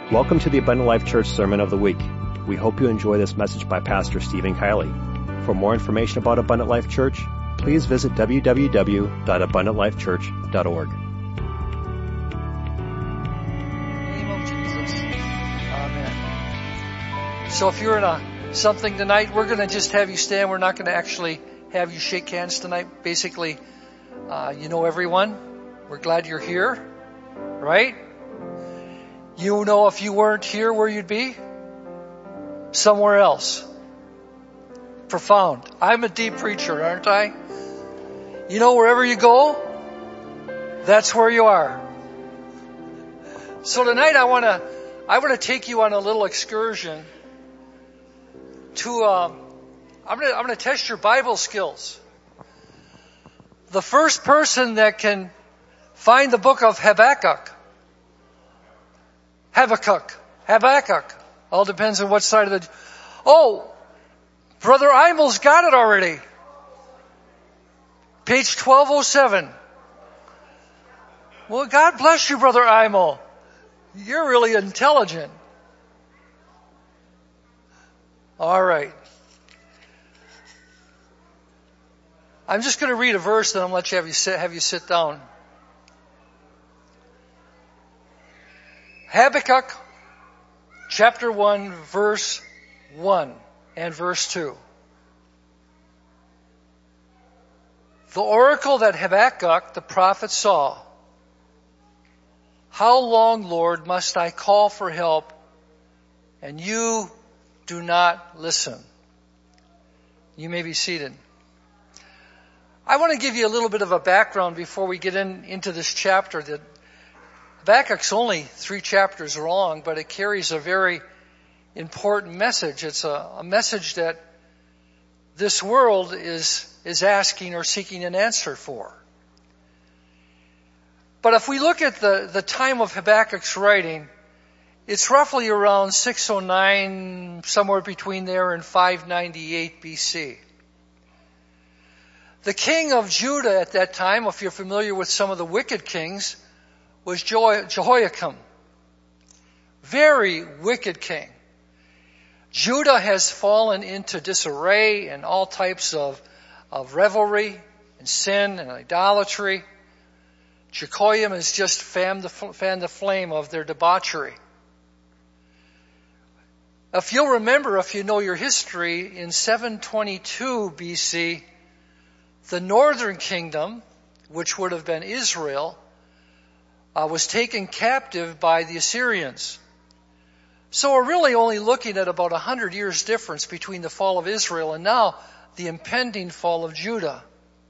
Welcome to the Abundant Life Church Sermon of the Week. We hope you enjoy this message by Pastor Stephen Kiley. For more information about Abundant Life Church, please visit www.abundantlifechurch.org. In the name of Jesus. Amen. So if you're in something tonight, we're going to just have you stand. We're not going to actually have you shake hands tonight. Basically, you know everyone. We're glad you're here, right? You know if you weren't here where you'd be? Somewhere else. Profound. I'm a deep preacher, aren't I? You know, wherever you go, that's where you are. So tonight I want to take you on a little excursion to, I'm going to test your Bible skills. The first person that can find the book of Habakkuk. All depends on what side of the... Oh, Brother Imel's got it already. Page 1207. Well, God bless you, Brother Imel. You're really intelligent. All right. I'm just going to read a verse, then I'll let you have you sit down. Habakkuk, chapter 1, verse 1 and verse 2. The oracle that Habakkuk the prophet saw. How long, Lord, must I call for help, and you do not listen? You may be seated. I want to give you a little bit of a background before we get into this chapter. That Habakkuk's only 3 chapters long, but it carries a very important message. It's a message that this world is asking or seeking an answer for. But if we look at the time of Habakkuk's writing, it's roughly around 609, somewhere between there and 598 BC. The king of Judah at that time, if you're familiar with some of the wicked kings, was Jehoiakim. Very wicked king. Judah has fallen into disarray and all types of revelry and sin and idolatry. Jehoiakim has just fanned the flame of their debauchery. If you'll remember, if you know your history, in 722 BC, the northern kingdom, which would have been Israel, was taken captive by the Assyrians. So we're really only looking at about 100 years difference between the fall of Israel and now the impending fall of Judah.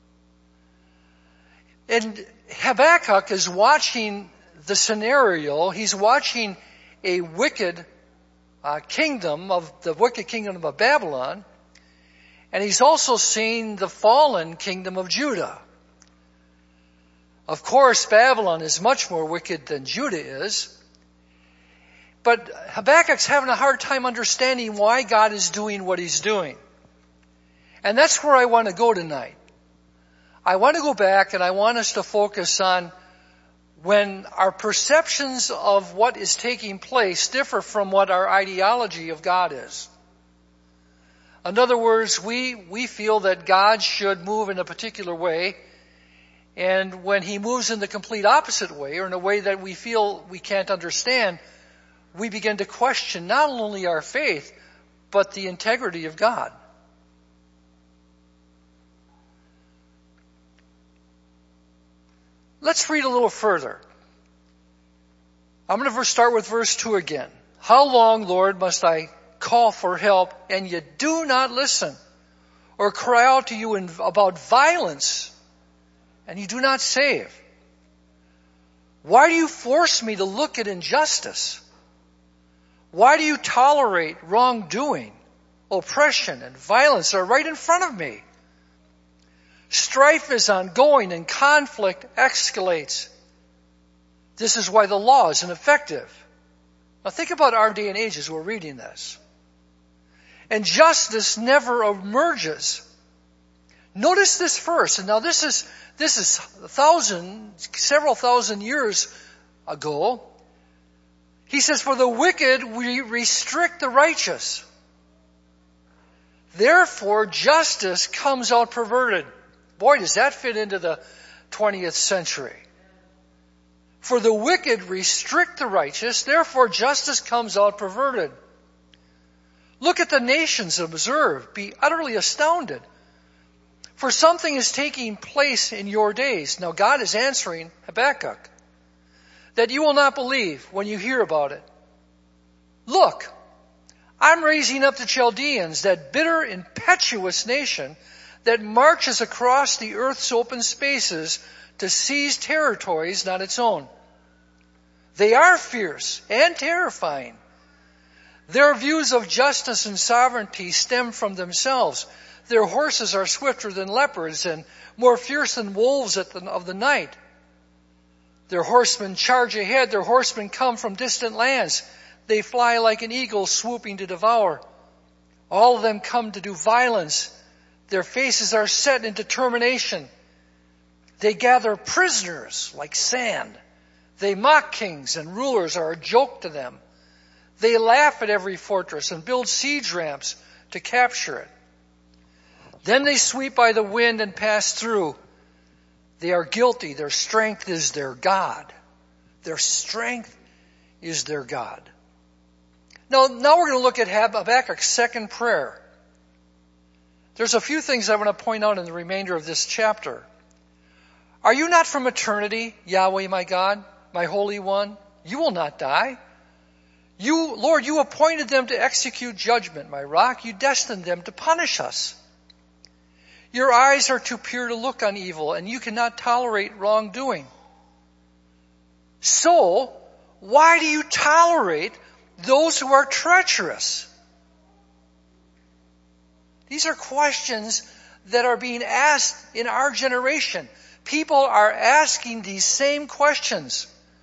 And Habakkuk is watching the scenario. He's watching a wicked kingdom of the wicked kingdom of Babylon. And he's also seeing the fallen kingdom of Judah. Of course, Babylon is much more wicked than Judah is. But Habakkuk's having a hard time understanding why God is doing what he's doing. And that's where I want to go tonight. I want to go back and I want us to focus on when our perceptions of what is taking place differ from what our ideology of God is. In other words, we feel that God should move in a particular way, and when he moves in the complete opposite way, or in a way that we feel we can't understand, we begin to question not only our faith, but the integrity of God. Let's read a little further. I'm going to start with verse 2 again. How long, Lord, must I call for help, and you do not listen? Or cry out to you about violence, and you do not save? Why do you force me to look at injustice? Why do you tolerate wrongdoing? Oppression and violence are right in front of me. Strife is ongoing and conflict escalates. This is why the law is ineffective. Now think about our day and age as we're reading this. And justice never emerges. Notice this verse, and now this is several thousand years ago. He says, for the wicked we restrict the righteous. Therefore, justice comes out perverted. Boy, does that fit into the 20th century. For the wicked restrict the righteous, therefore justice comes out perverted. Look at the nations, observe, be utterly astounded. For something is taking place in your days. Now God is answering Habakkuk that you will not believe when you hear about it. Look, I'm raising up the Chaldeans, that bitter, impetuous nation that marches across the earth's open spaces to seize territories not its own. They are fierce and terrifying. Their views of justice and sovereignty stem from themselves. Their horses are swifter than leopards and more fierce than wolves of the night. Their horsemen charge ahead. Their horsemen come from distant lands. They fly like an eagle swooping to devour. All of them come to do violence. Their faces are set in determination. They gather prisoners like sand. They mock kings, and rulers are a joke to them. They laugh at every fortress and build siege ramps to capture it. Then they sweep by the wind and pass through. They are guilty. Their strength is their God. Their strength is their God. Now we're going to look at Habakkuk's second prayer. There's a few things I want to point out in the remainder of this chapter. Are you not from eternity, Yahweh my God, my Holy One? You will not die. You, Lord, you appointed them to execute judgment, my rock. You destined them to punish us. Your eyes are too pure to look on evil, and you cannot tolerate wrongdoing. So, why do you tolerate those who are treacherous? These are questions that are being asked in our generation. People are asking these same questions.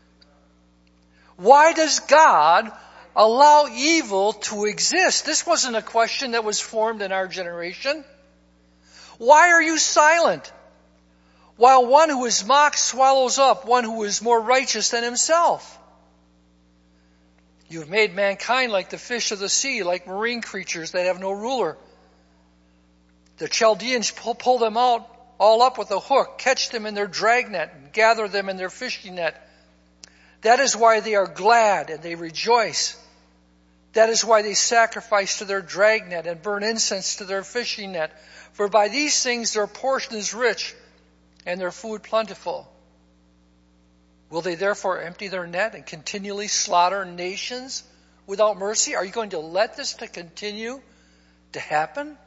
Why does God allow evil to exist? This wasn't a question that was formed in our generation. Why are you silent? While one who is mocked swallows up one who is more righteous than himself. You have made mankind like the fish of the sea, like marine creatures that have no ruler. The Chaldeans pull them out all up with a hook, catch them in their dragnet, and gather them in their fishing net. That is why they are glad and they rejoice. That is why they sacrifice to their dragnet and burn incense to their fishing net. For by these things their portion is rich and their food plentiful. Will they therefore empty their net and continually slaughter nations without mercy? Are you going to let this to continue to happen?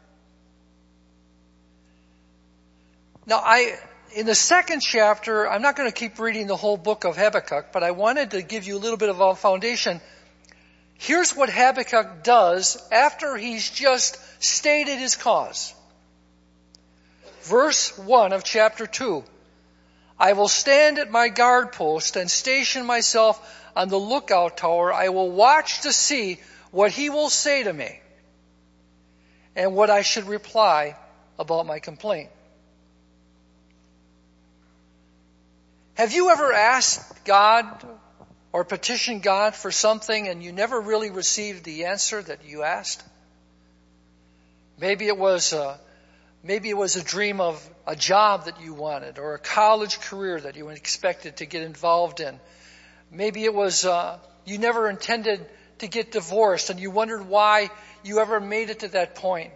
Now, in the second chapter, I'm not going to keep reading the whole book of Habakkuk, but I wanted to give you a little bit of a foundation. Here's what Habakkuk does after he's just stated his cause. Verse 1 of chapter 2. I will stand at my guard post and station myself on the lookout tower. I will watch to see what he will say to me and what I should reply about my complaint. Have you ever asked God or petitioned God for something and you never really received the answer that you asked? Maybe it was a dream of a job that you wanted or a college career that you expected to get involved in. Maybe it was you never intended to get divorced and you wondered why you ever made it to that point.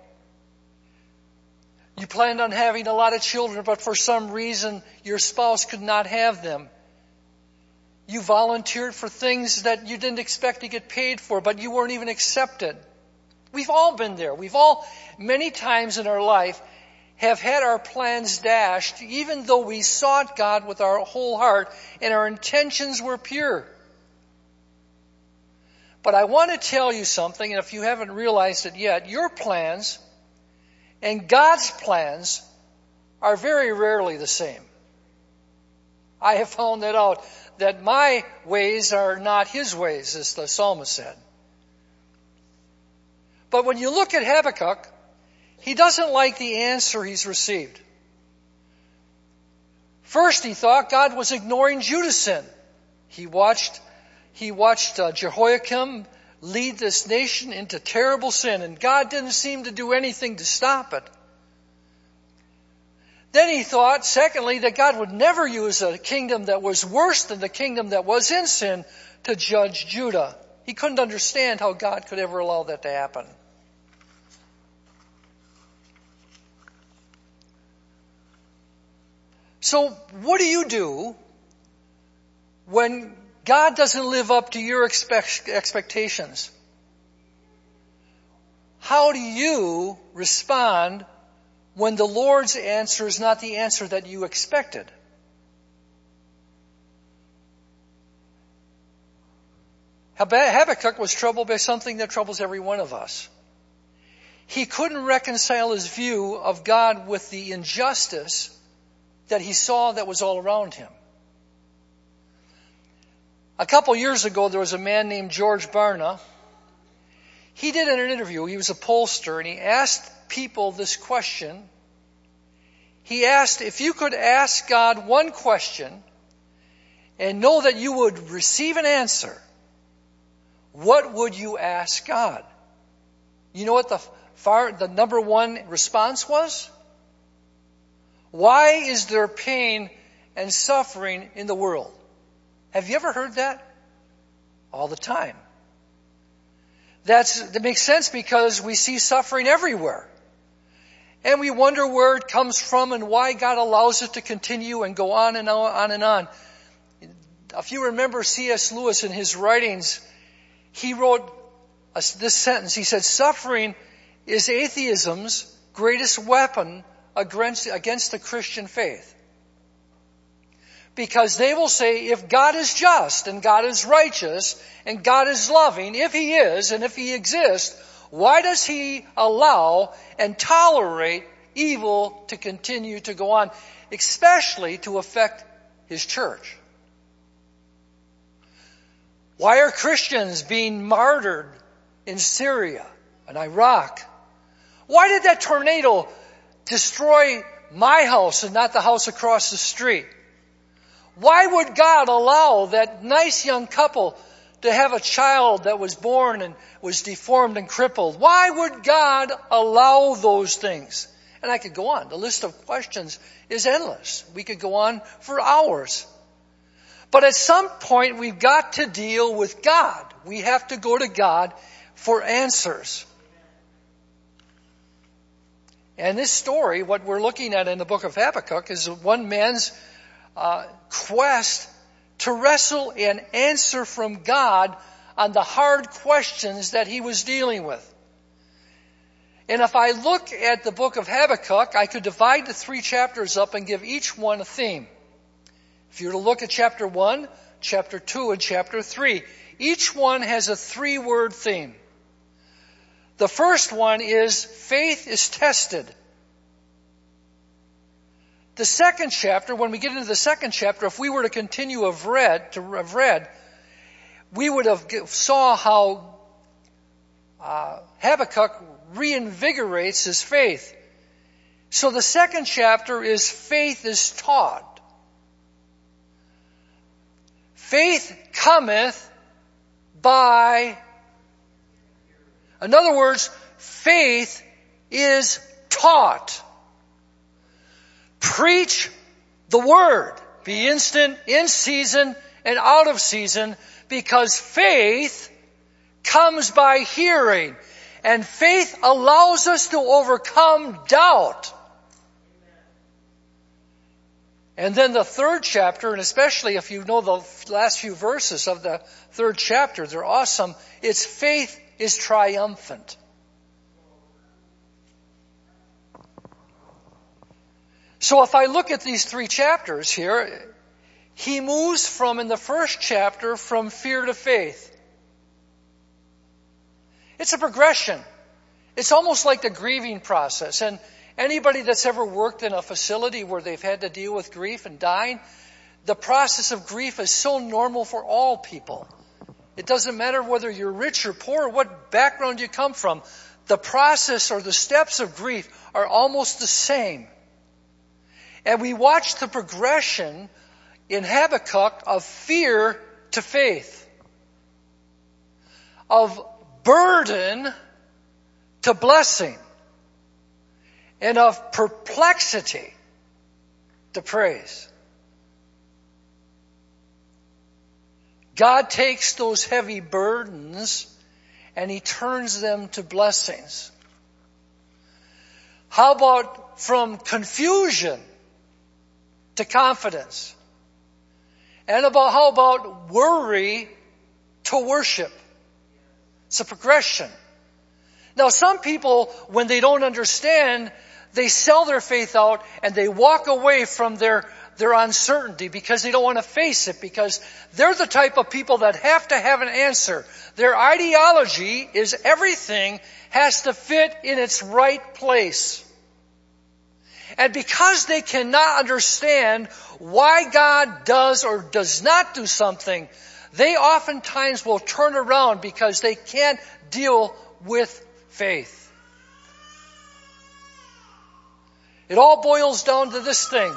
You planned on having a lot of children, but for some reason your spouse could not have them. You volunteered for things that you didn't expect to get paid for, but you weren't even accepted. We've all been there. We've all, many times in our life, have had our plans dashed, even though we sought God with our whole heart and our intentions were pure. But I want to tell you something, and if you haven't realized it yet, your plans and God's plans are very rarely the same. I have found that out, that my ways are not his ways, as the psalmist said. But when you look at Habakkuk, he doesn't like the answer he's received. First, he thought God was ignoring Judah's sin. He watched he watched Jehoiakim lead this nation into terrible sin, and God didn't seem to do anything to stop it. Then he thought, secondly, that God would never use a kingdom that was worse than the kingdom that was in sin to judge Judah. He couldn't understand how God could ever allow that to happen. So what do you do when God doesn't live up to your expectations? How do you respond when the Lord's answer is not the answer that you expected? Habakkuk was troubled by something that troubles every one of us. He couldn't reconcile his view of God with the injustice that he saw that was all around him. A couple years ago, there was a man named George Barna. He did an interview. He was a pollster, and he asked people this question. He asked, if you could ask God one question and know that you would receive an answer, what would you ask God? You know what the number one response was? Why is there pain and suffering in the world? Have you ever heard that? All the time. That makes sense because we see suffering everywhere. And we wonder where it comes from and why God allows it to continue and go on and on and on. If you remember C.S. Lewis in his writings, he wrote this sentence. He said, suffering is atheism's greatest weapon against the Christian faith. Because they will say, if God is just and God is righteous and God is loving, if He is and if He exists, why does He allow and tolerate evil to continue to go on, especially to affect His church? Why are Christians being martyred in Syria and Iraq? Why did that tornado destroy my house and not the house across the street? Why would God allow that nice young couple to have a child that was born and was deformed and crippled? Why would God allow those things? And I could go on. The list of questions is endless. We could go on for hours. But at some point, we've got to deal with God. We have to go to God for answers. And this story, what we're looking at in the book of Habakkuk, is one man's quest to wrestle an answer from God on the hard questions that he was dealing with. And if I look at the book of Habakkuk, I could divide the 3 chapters up and give each one a theme. If you were to look at chapter 1, chapter 2, and chapter 3, each one has a 3-word theme. The first one is faith is tested. The second chapter, when we get into the second chapter, if we were to continue have read, we would have saw how Habakkuk reinvigorates his faith. So the second chapter is faith is taught. Faith cometh by, in other words, faith is taught. Preach the word. Be instant, in season, and out of season, because faith comes by hearing. And faith allows us to overcome doubt. And then the third chapter, and especially if you know the last few verses of the third chapter, they're awesome. It's faith is triumphant. So if I look at these 3 chapters here, he moves from, in the first chapter, from fear to faith. It's a progression. It's almost like the grieving process. And anybody that's ever worked in a facility where they've had to deal with grief and dying, the process of grief is so normal for all people. It doesn't matter whether you're rich or poor, what background you come from. The process or the steps of grief are almost the same. And we watch the progression in Habakkuk of fear to faith. of burden to blessing, and of perplexity to praise. God takes those heavy burdens and He turns them to blessings. How about from confusion to confidence? And how about worry to worship? It's a progression. Now some people, when they don't understand, they sell their faith out and they walk away from their uncertainty because they don't want to face it, because they're the type of people that have to have an answer. Their ideology is everything has to fit in its right place. And because they cannot understand why God does or does not do something, they oftentimes will turn around because they can't deal with faith. It all boils down to this thing.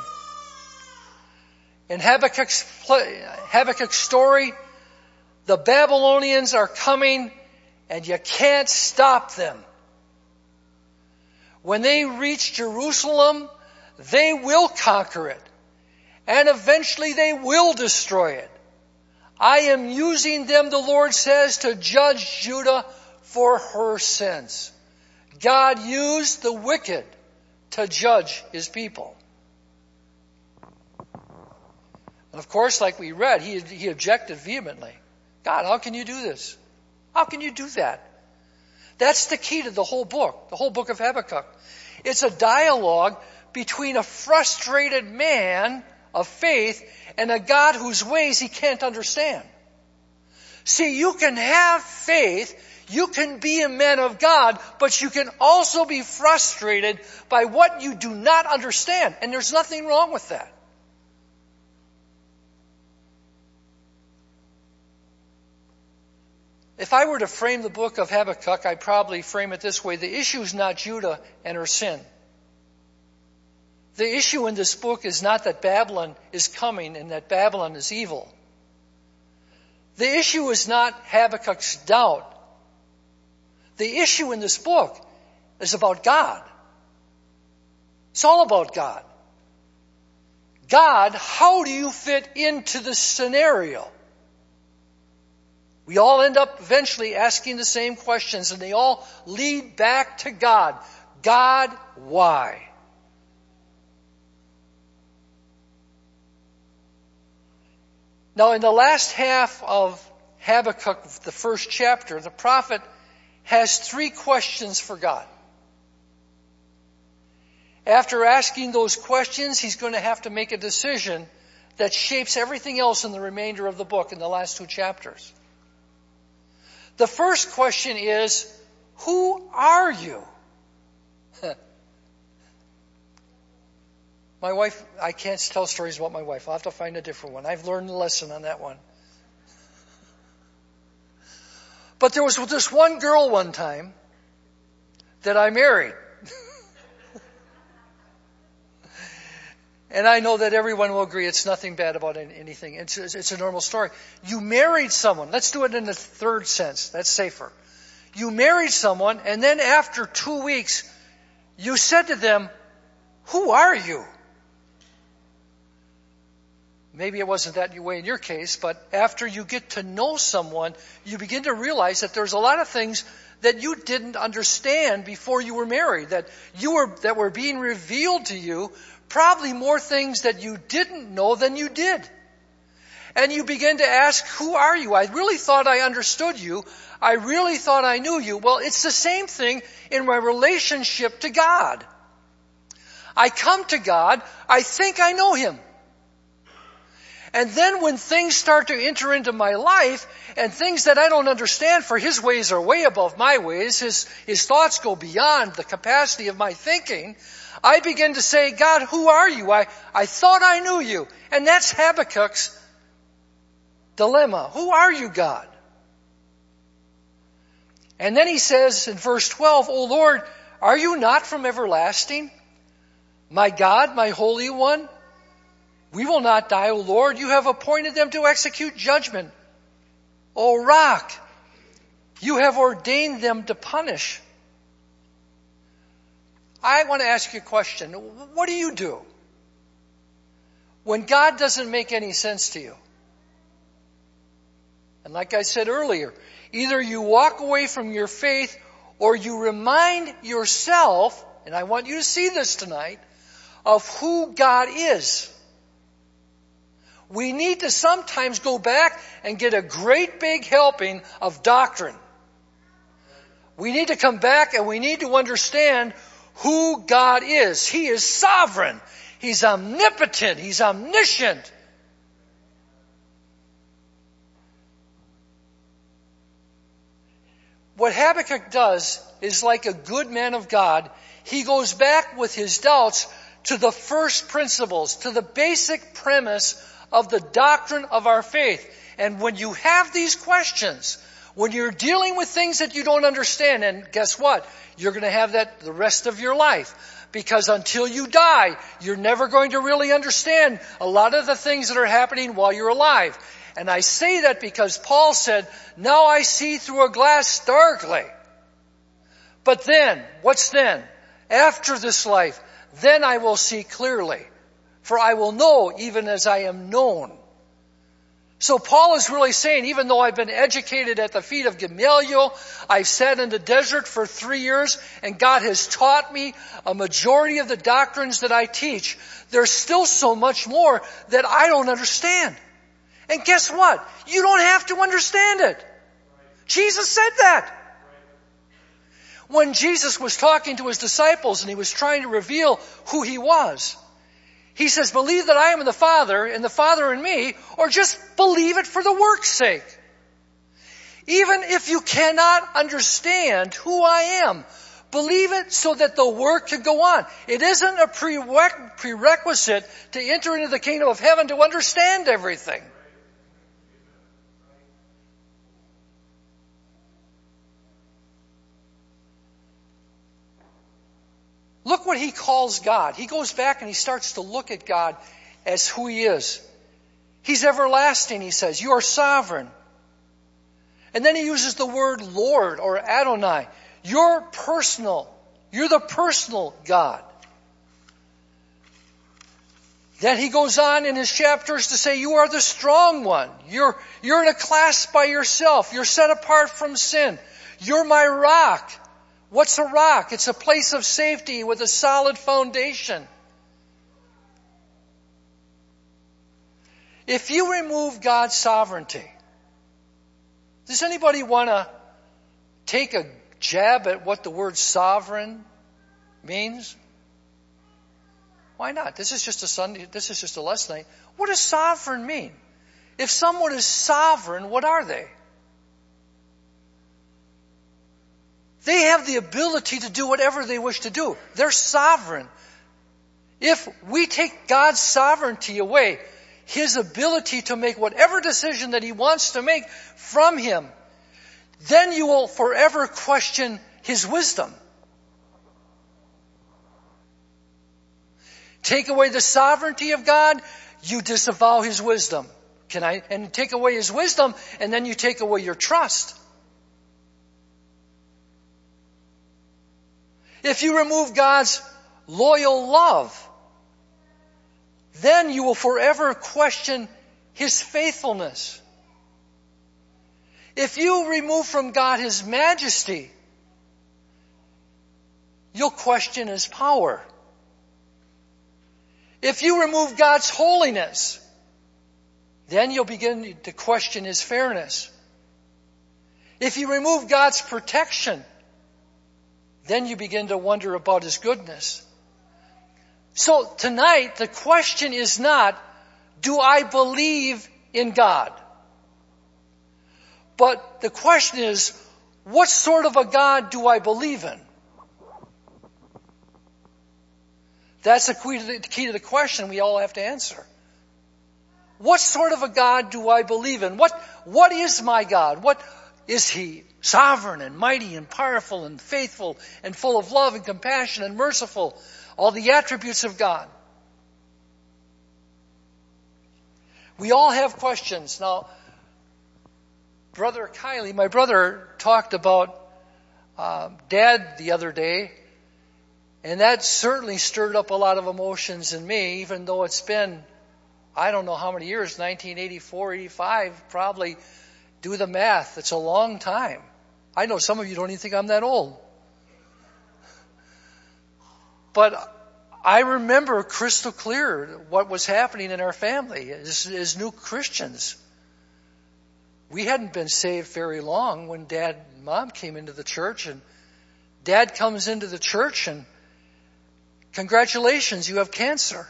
In Habakkuk's story, the Babylonians are coming and you can't stop them. When they reach Jerusalem, they will conquer it. And eventually they will destroy it. I am using them, the Lord says, to judge Judah for her sins. God used the wicked to judge His people. And of course, like we read, he objected vehemently. God, how can you do this? How can you do that? That's the key to the whole book of Habakkuk. It's a dialogue between a frustrated man of faith and a God whose ways he can't understand. See, you can have faith, you can be a man of God, but you can also be frustrated by what you do not understand. And there's nothing wrong with that. If I were to frame the book of Habakkuk, I'd probably frame it this way. The issue is not Judah and her sin. The issue in this book is not that Babylon is coming and that Babylon is evil. The issue is not Habakkuk's doubt. The issue in this book is about God. It's all about God. God, how do you fit into this scenario? We all end up eventually asking the same questions, and they all lead back to God. God, why? Now, in the last half of Habakkuk, the first chapter, the prophet has 3 questions for God. After asking those questions, he's going to have to make a decision that shapes everything else in the remainder of the book in the last 2 chapters. The first question is, who are you? My wife, I can't tell stories about my wife. I'll have to find a different one. I've learned a lesson on that one. But there was this one girl one time that I married. And I know that everyone will agree it's nothing bad about anything. It's a normal story. You married someone. Let's do it in the third sense. That's safer. You married someone, and then after 2 weeks, you said to them, who are you? Maybe it wasn't that way in your case, but after you get to know someone, you begin to realize that there's a lot of things that you didn't understand before you were married, that were being revealed to you. Probably more things that you didn't know than you did. And you begin to ask, who are you? I really thought I understood you. I really thought I knew you. Well, it's the same thing in my relationship to God. I come to God, I think I know Him. And then when things start to enter into my life, and things that I don't understand, for His ways are way above my ways, His thoughts go beyond the capacity of my thinking, I begin to say, God, who are you? I thought I knew you. And that's Habakkuk's dilemma. Who are you, God? And then he says in verse 12, O Lord, are you not from everlasting? My God, my Holy One? We will not die, O Lord. You have appointed them to execute judgment. O Rock, You have ordained them to punish. I want to ask you a question. What do you do when God doesn't make any sense to you? And like I said earlier, either you walk away from your faith or you remind yourself, and I want you to see this tonight, of who God is. We need to sometimes go back and get a great big helping of doctrine. We need to come back and we need to understand who God is. He is sovereign. He's omnipotent. He's omniscient. What Habakkuk does is like a good man of God. He goes back with his doubts to the first principles, to the basic premise of the doctrine of our faith. And when you have these questions, when you're dealing with things that you don't understand, and guess what? You're going to have that the rest of your life. Because until you die, you're never going to really understand a lot of the things that are happening while you're alive. And I say that because Paul said, now I see through a glass darkly. But then, what's then? After this life, then I will see clearly. For I will know even as I am known. So Paul is really saying, even though I've been educated at the feet of Gamaliel, I've sat in the desert for 3 years, and God has taught me a majority of the doctrines that I teach, there's still so much more that I don't understand. And guess what? You don't have to understand it. Jesus said that. When Jesus was talking to his disciples and he was trying to reveal who he was, he says, believe that I am in the Father and the Father in me, or just believe it for the work's sake. Even if you cannot understand who I am, believe it so that the work can go on. It isn't a prerequisite to enter into the kingdom of heaven to understand everything. Look what he calls God. He goes back and he starts to look at God as who he is. He's everlasting, he says. You are sovereign. And then he uses the word Lord or Adonai. You're personal. You're the personal God. Then he goes on in his chapters to say, you are the strong one. You're in a class by yourself. You're set apart from sin. You're my rock. What's a rock? It's a place of safety with a solid foundation. If you remove God's sovereignty, does anybody want to take a jab at what the word sovereign means? Why not? This is just a lesson. What does sovereign mean? If someone is sovereign, what are they? They have the ability to do whatever they wish to do. They're sovereign. If we take God's sovereignty away, his ability to make whatever decision that he wants to make from him, then you will forever question his wisdom. Take away the sovereignty of God, you disavow his wisdom. And take away his wisdom, and then you take away your trust. If you remove God's loyal love, then you will forever question his faithfulness. If you remove from God his majesty, you'll question his power. If you remove God's holiness, then you'll begin to question his fairness. If you remove God's protection, then you begin to wonder about his goodness. So tonight, the question is not, do I believe in God? But the question is, what sort of a God do I believe in? That's the key to the question we all have to answer. What sort of a God do I believe in? What is my God? What is he? Sovereign and mighty and powerful and faithful and full of love and compassion and merciful. All the attributes of God. We all have questions. Now, Brother Kylie, my brother talked about Dad the other day, and that certainly stirred up a lot of emotions in me, even though it's been, I don't know how many years, 1984, 85, probably. Do the math. It's a long time. I know some of you don't even think I'm that old. But I remember crystal clear what was happening in our family as new Christians. We hadn't been saved very long when Dad and Mom came into the church, and Dad comes into the church and, congratulations, you have cancer.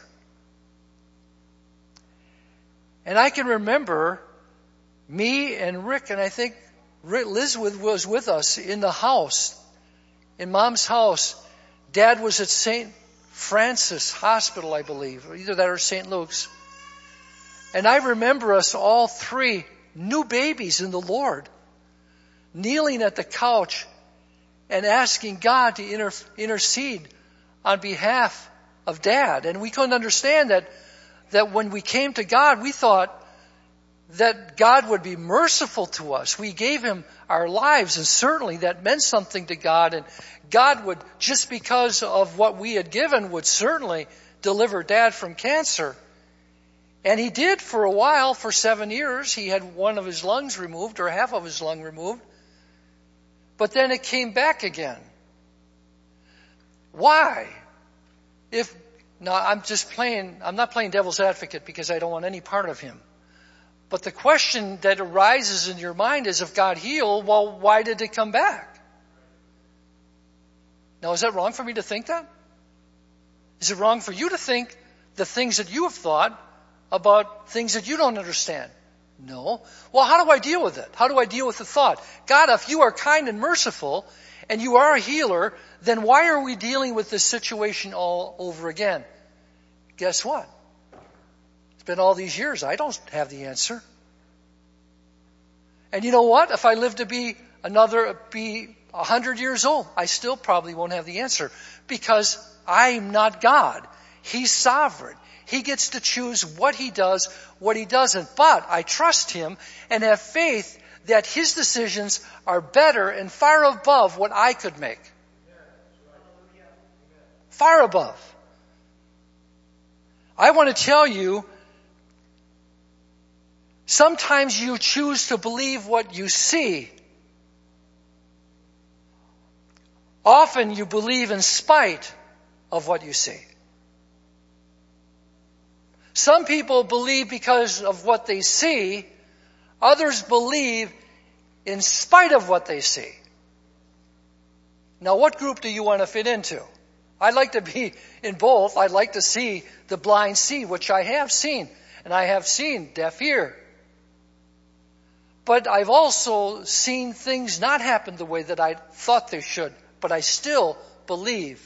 And I can remember me and Rick, and I think Liz was with us in the house, in Mom's house. Dad was at St. Francis Hospital, I believe, or either that or St. Luke's. And I remember us all three, new babies in the Lord, kneeling at the couch and asking God to intercede on behalf of Dad. And we couldn't understand that when we came to God, we thought that God would be merciful to us. We gave Him our lives, and certainly that meant something to God. And God would, just because of what we had given, would certainly deliver Dad from cancer. And He did for a while, for 7 years. He had one of his lungs removed, or half of his lung removed. But then it came back again. Why? Now I'm not playing devil's advocate because I don't want any part of Him. But the question that arises in your mind is, if God healed, well, why did it come back? Now, is that wrong for me to think that? Is it wrong for you to think the things that you have thought about things that you don't understand? No. Well, how do I deal with it? How do I deal with the thought? God, if you are kind and merciful and you are a healer, then why are we dealing with this situation all over again? Guess what? It's been all these years. I don't have the answer. And you know what? If I live to be 100 years old, I still probably won't have the answer, because I'm not God. He's sovereign. He gets to choose what He does, what He doesn't. But I trust Him and have faith that His decisions are better and far above what I could make. Far above. I want to tell you, sometimes you choose to believe what you see. Often you believe in spite of what you see. Some people believe because of what they see. Others believe in spite of what they see. Now, what group do you want to fit into? I'd like to be in both. I'd like to see the blind see, which I have seen. And I have seen deaf hear. But I've also seen things not happen the way that I thought they should. But I still believe.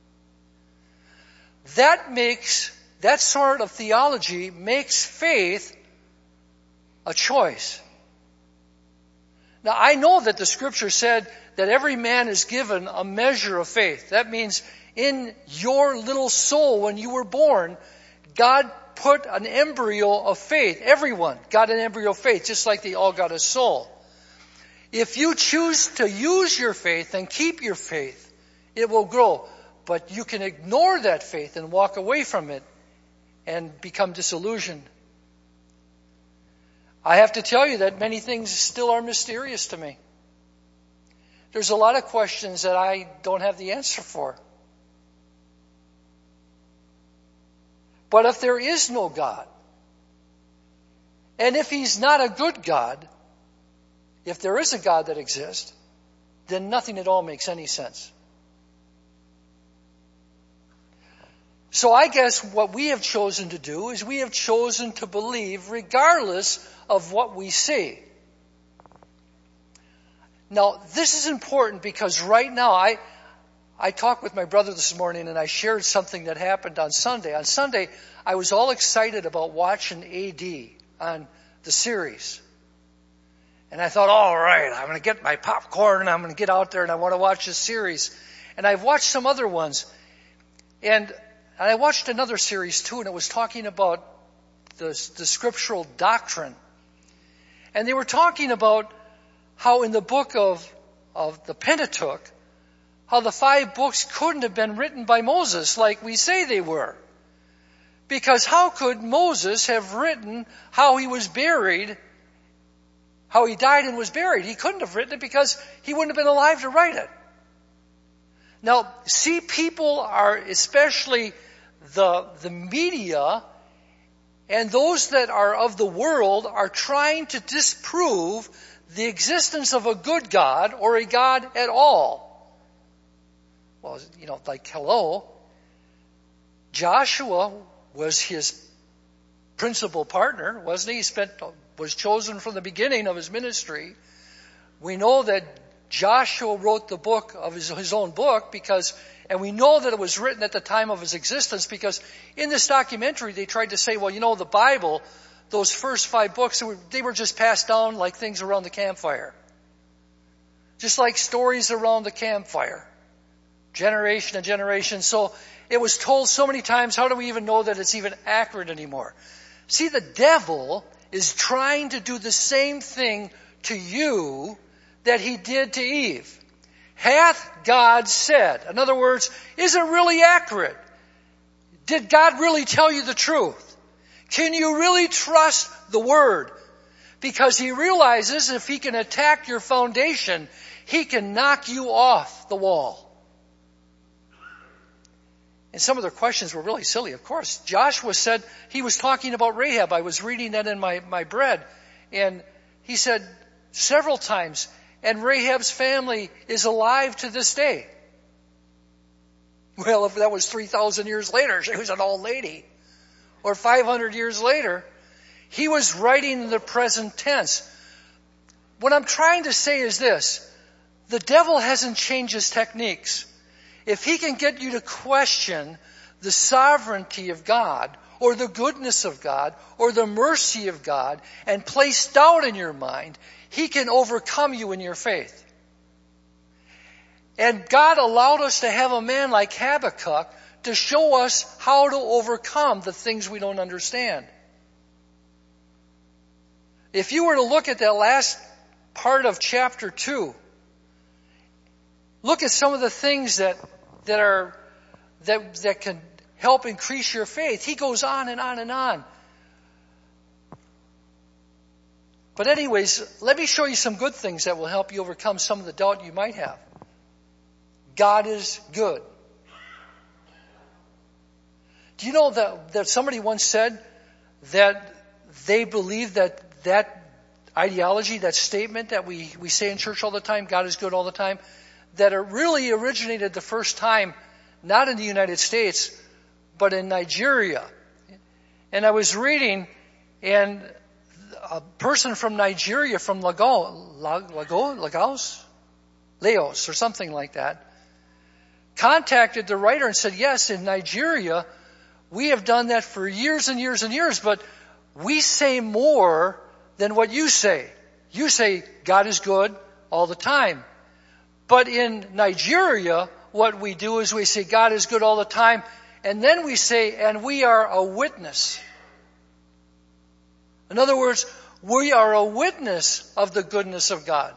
That sort of theology makes faith a choice. Now, I know that the Scripture said that every man is given a measure of faith. That means in your little soul when you were born, God put an embryo of faith. Everyone got an embryo of faith, just like they all got a soul. If you choose to use your faith and keep your faith, it will grow. But you can ignore that faith and walk away from it and become disillusioned. I have to tell you that many things still are mysterious to me. There's a lot of questions that I don't have the answer for. But if there is no God, and if He's not a good God, if there is a God that exists, then nothing at all makes any sense. So I guess what we have chosen to do is we have chosen to believe regardless of what we see. Now, this is important because right now I talked with my brother this morning and I shared something that happened on Sunday. On Sunday, I was all excited about watching AD on the series. And I thought, all right, I'm going to get my popcorn and I'm going to get out there and I want to watch this series. And I've watched some other ones. And I watched another series too, and it was talking about the scriptural doctrine. And they were talking about how in the book of the Pentateuch, how the 5 books couldn't have been written by Moses like we say they were. Because how could Moses have written how he was buried, how he died and was buried? He couldn't have written it because he wouldn't have been alive to write it. Now, see, people are, especially the media and those that are of the world, are trying to disprove the existence of a good God or a God at all. Well, like, hello, Joshua was his principal partner, wasn't he? Was chosen from the beginning of his ministry. We know that Joshua wrote the book of his own book and we know that it was written at the time of his existence because in this documentary they tried to say, well, the Bible, those first 5 books, they were just passed down like things around the campfire. Just like stories around the campfire. Generation and generation. So it was told so many times, how do we even know that it's even accurate anymore? See, the devil is trying to do the same thing to you that he did to Eve. Hath God said? In other words, is it really accurate? Did God really tell you the truth? Can you really trust the Word? Because he realizes if he can attack your foundation, he can knock you off the wall. And some of their questions were really silly, of course. Joshua said, he was talking about Rahab. I was reading that in my bread. And he said several times, and Rahab's family is alive to this day. Well, if that was 3,000 years later, she was an old lady. Or 500 years later, he was writing in the present tense. What I'm trying to say is this. The devil hasn't changed his techniques. If he can get you to question the sovereignty of God, or the goodness of God, or the mercy of God, and place doubt in your mind, he can overcome you in your faith. And God allowed us to have a man like Habakkuk to show us how to overcome the things we don't understand. If you were to look at that last part of chapter 2, look at some of the things that can help increase your faith. He goes on and on and on. But anyways, let me show you some good things that will help you overcome some of the doubt you might have. God is good. Do you know that somebody once said that they believe that ideology, that statement that we say in church all the time, God is good all the time, that it really originated the first time, not in the United States, but in Nigeria. And I was reading, and a person from Nigeria, from Lagos, or something like that, contacted the writer and said, yes, in Nigeria, we have done that for years and years and years, but we say more than what you say. You say God is good all the time. But in Nigeria, what we do is we say God is good all the time, and then we say, and we are a witness. In other words, we are a witness of the goodness of God.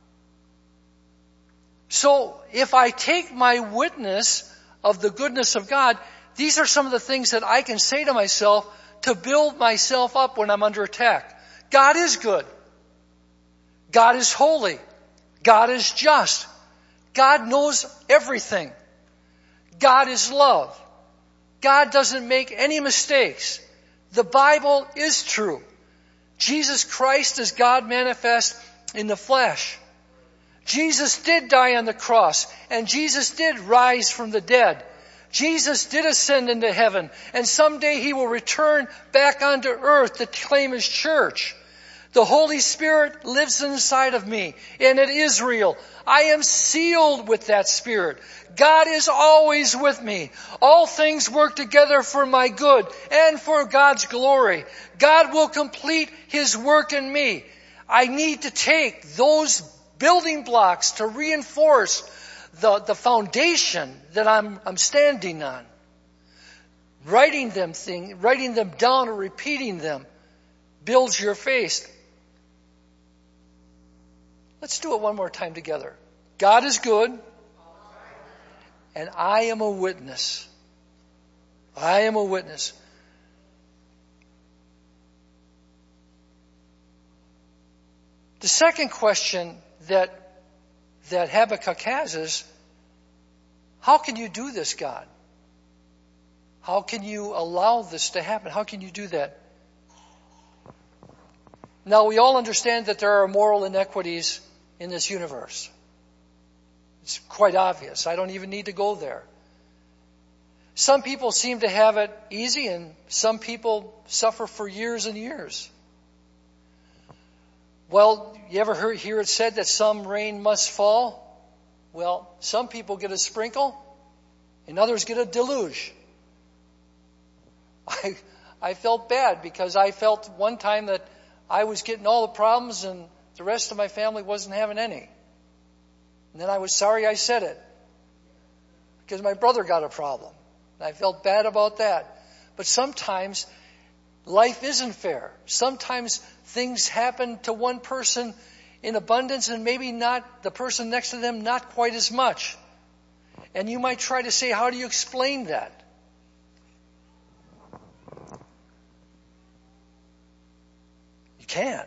So if I take my witness of the goodness of God, these are some of the things that I can say to myself to build myself up when I'm under attack. God is good. God is holy. God is just. God knows everything. God is love. God doesn't make any mistakes. The Bible is true. Jesus Christ is God manifest in the flesh. Jesus did die on the cross, and Jesus did rise from the dead. Jesus did ascend into heaven, and someday he will return back onto earth to claim his church. The Holy Spirit lives inside of me, and at Israel, I am sealed with that Spirit. God is always with me. All things work together for my good and for God's glory. God will complete his work in me. I need to take those building blocks to reinforce the foundation that I'm standing on. Writing them down or repeating them builds your faith. Let's do it one more time together. God is good, and I am a witness. I am a witness. The second question that Habakkuk has is, how can you do this, God? How can you allow this to happen? How can you do that? Now, we all understand that there are moral inequities in this universe. It's quite obvious. I don't even need to go there. Some people seem to have it easy, and some people suffer for years and years. Well, you ever hear it said that some rain must fall? Well, some people get a sprinkle, and others get a deluge. I felt bad because I felt one time that I was getting all the problems and the rest of my family wasn't having any. And then I was sorry I said it because my brother got a problem. And I felt bad about that. But sometimes life isn't fair. Sometimes things happen to one person in abundance and maybe not the person next to them not quite as much. And you might try to say, how do you explain that? You can.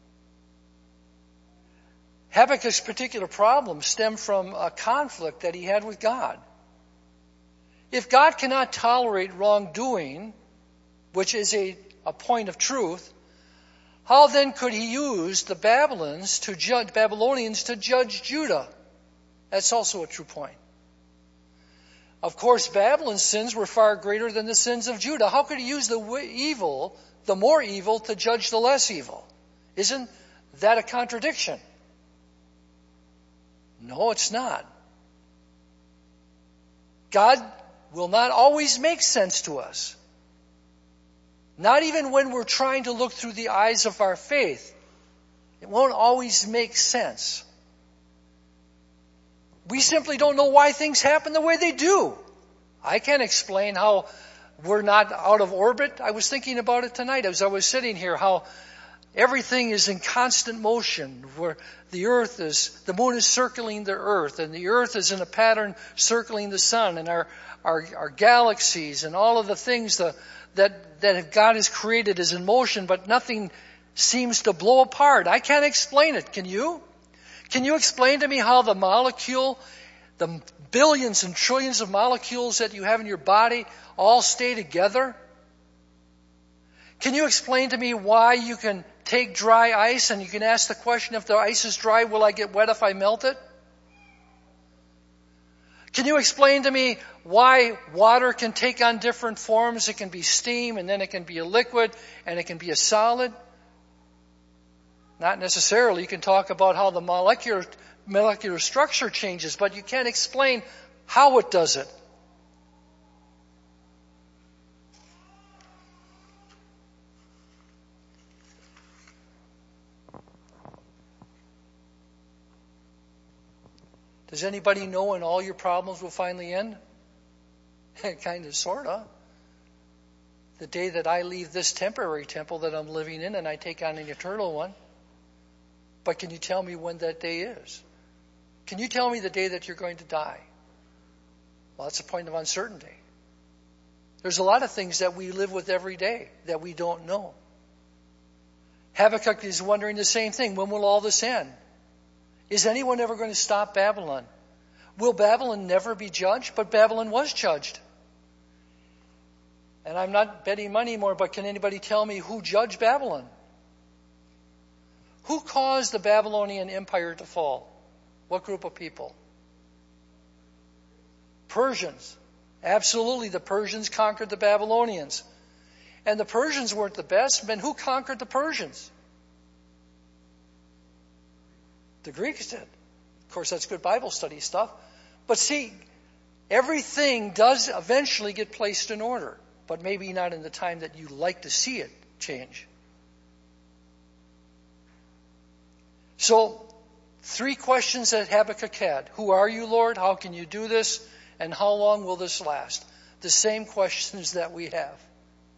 Habakkuk's particular problem stemmed from a conflict that he had with God. If God cannot tolerate wrongdoing, which is a point of truth, how then could he use the Babylonians to judge Judah? That's also a true point. Of course, Babylon's sins were far greater than the sins of Judah. How could he use the more evil, to judge the less evil? Isn't that a contradiction? No, it's not. God will not always make sense to us. Not even when we're trying to look through the eyes of our faith. It won't always make sense. We simply don't know why things happen the way they do. I can't explain how we're not out of orbit. I was thinking about it tonight as I was sitting here, how everything is in constant motion, where the moon is circling the earth, and the earth is in a pattern circling the sun, and our galaxies and all of the things that God has created is in motion, but nothing seems to blow apart. I can't explain it. Can you? Can you explain to me how the molecule, the billions and trillions of molecules that you have in your body all stay together? Can you explain to me why you can take dry ice and you can ask the question, if the ice is dry, will I get wet if I melt it? Can you explain to me why water can take on different forms? It can be steam, and then it can be a liquid, and it can be a solid. Not necessarily. You can talk about how the molecular structure changes, but you can't explain how it does it. Does anybody know when all your problems will finally end? Kind of, sort of. The day that I leave this temporary temple that I'm living in and I take on an eternal one. But can you tell me when that day is? Can you tell me the day that you're going to die? Well, that's a point of uncertainty. There's a lot of things that we live with every day that we don't know. Habakkuk is wondering the same thing. When will all this end? Is anyone ever going to stop Babylon? Will Babylon never be judged? But Babylon was judged. And I'm not betting money anymore, but can anybody tell me who judged Babylon? Who caused the Babylonian Empire to fall? What group of people? Persians. Absolutely, the Persians conquered the Babylonians. And the Persians weren't the best. But who conquered the Persians? The Greeks did. Of course, that's good Bible study stuff. But see, everything does eventually get placed in order, but maybe not in the time that you like to see it change. So, 3 questions that Habakkuk had. Who are you, Lord? How can you do this? And how long will this last? The same questions that we have.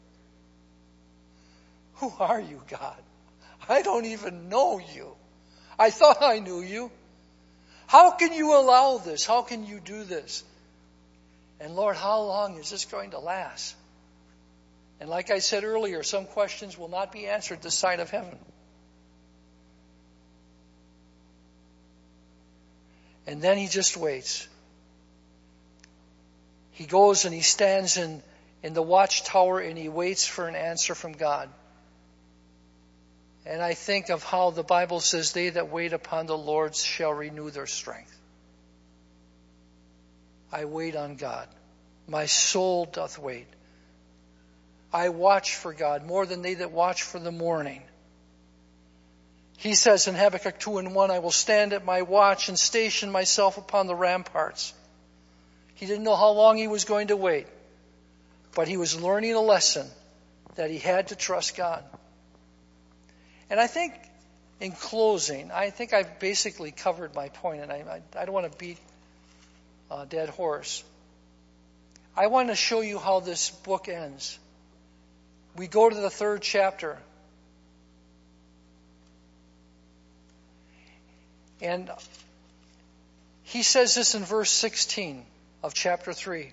Who are you, God? I don't even know you. I thought I knew you. How can you allow this? How can you do this? And Lord, how long is this going to last? And like I said earlier, some questions will not be answered this side of heaven. And then he just waits. He goes and he stands in the watchtower and he waits for an answer from God. And I think of how the Bible says, they that wait upon the Lord shall renew their strength. I wait on God. My soul doth wait. I watch for God more than they that watch for the morning. He says in Habakkuk 2:1, I will stand at my watch and station myself upon the ramparts. He didn't know how long he was going to wait, but he was learning a lesson that he had to trust God. And I think in closing, I think I've basically covered my point, and I don't want to beat a dead horse. I want to show you how this book ends. We go to the 3rd chapter. And he says this in verse 16 of chapter 3.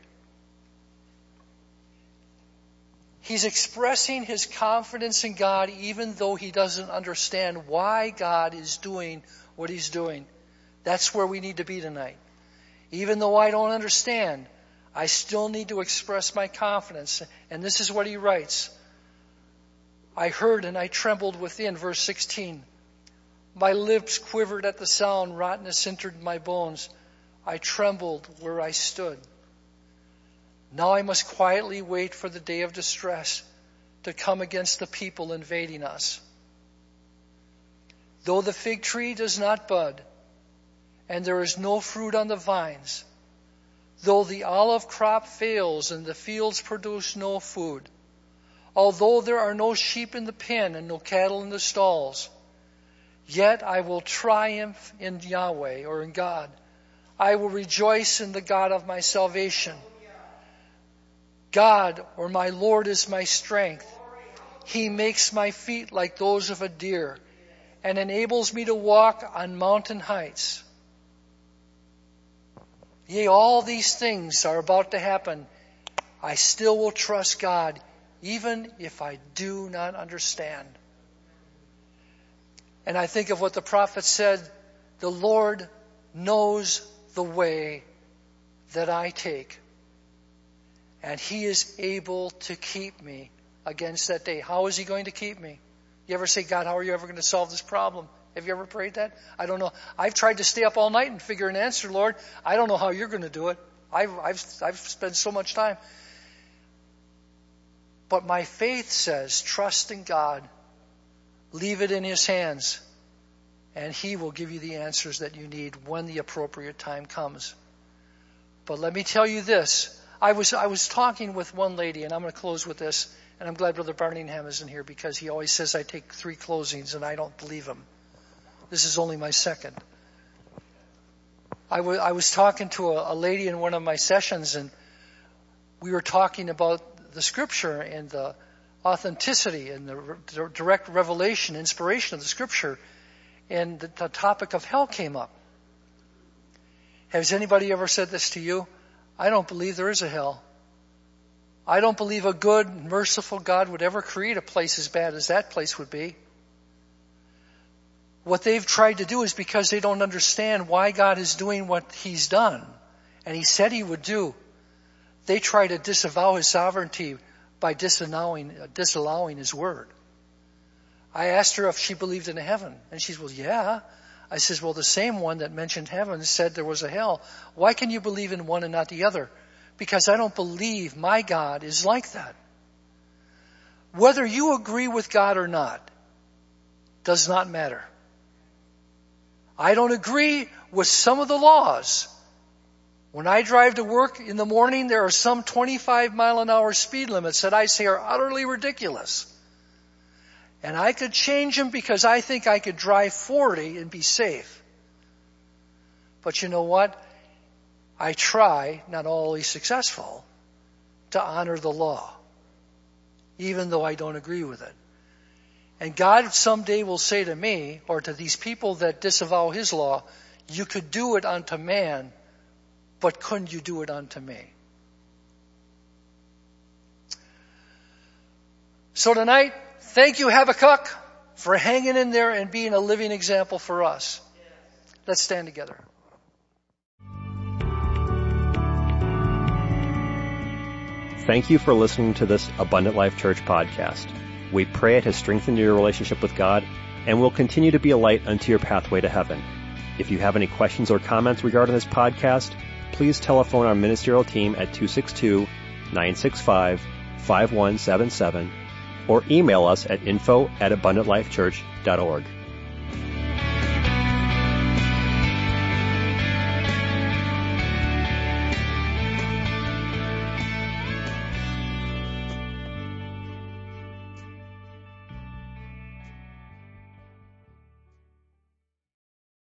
He's expressing his confidence in God even though he doesn't understand why God is doing what he's doing. That's where we need to be tonight. Even though I don't understand, I still need to express my confidence. And this is what he writes. I heard and I trembled within, verse 16. My lips quivered at the sound, rottenness entered my bones. I trembled where I stood. Now I must quietly wait for the day of distress to come against the people invading us. Though the fig tree does not bud, and there is no fruit on the vines, though the olive crop fails and the fields produce no food, although there are no sheep in the pen and no cattle in the stalls, yet I will triumph in Yahweh, or in God. I will rejoice in the God of my salvation. God, or my Lord, is my strength. He makes my feet like those of a deer and enables me to walk on mountain heights. Yea, all these things are about to happen. I still will trust God, even if I do not understand. And I think of what the prophet said, the Lord knows the way that I take. And he is able to keep me against that day. How is he going to keep me? You ever say, God, how are you ever going to solve this problem? Have you ever prayed that? I don't know. I've tried to stay up all night and figure an answer, Lord. I don't know how you're going to do it. I've spent so much time. But my faith says, trust in God. Leave it in his hands. And he will give you the answers that you need when the appropriate time comes. But let me tell you this. I was talking with one lady, and I'm going to close with this. And I'm glad Brother Barningham isn't here because he always says I take 3 closings, and I don't believe him. This is only my second. I was talking to a lady in one of my sessions, and we were talking about the Scripture and the authenticity and the direct revelation, inspiration of the Scripture, and the topic of hell came up. Has anybody ever said this to you? I don't believe there is a hell. I don't believe a good, merciful God would ever create a place as bad as that place would be. What they've tried to do is because they don't understand why God is doing what he's done, and he said he would do, they try to disavow his sovereignty by disallowing his word. I asked her if she believed in a heaven, and she said, well, yeah. I says, well, the same one that mentioned heaven said there was a hell. Why can you believe in one and not the other? Because I don't believe my God is like that. Whether you agree with God or not does not matter. I don't agree with some of the laws. When I drive to work in the morning, there are some 25-mile-an-hour speed limits that I say are utterly ridiculous. And I could change them because I think I could drive 40 and be safe. But you know what? I try, not always successful, to honor the law, even though I don't agree with it. And God someday will say to me, or to these people that disavow his law, you could do it unto man, but couldn't you do it unto me? So tonight, thank you, Habakkuk, for hanging in there and being a living example for us. Let's stand together. Thank you for listening to this Abundant Life Church podcast. We pray it has strengthened your relationship with God and will continue to be a light unto your pathway to heaven. If you have any questions or comments regarding this podcast, please telephone our ministerial team at 262-965-5177 or email us at info@abundantlifechurch.org.